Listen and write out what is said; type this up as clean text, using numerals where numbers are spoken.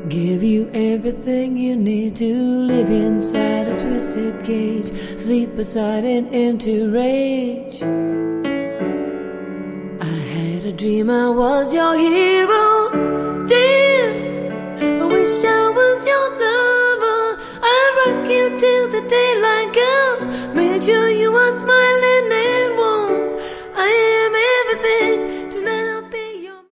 Give you everything you need to live inside a twisted cage, sleep beside an empty rage. I had a dream I was your hero, dear. I wish I was your lover. I'd rock you till the daylight comes, make sure you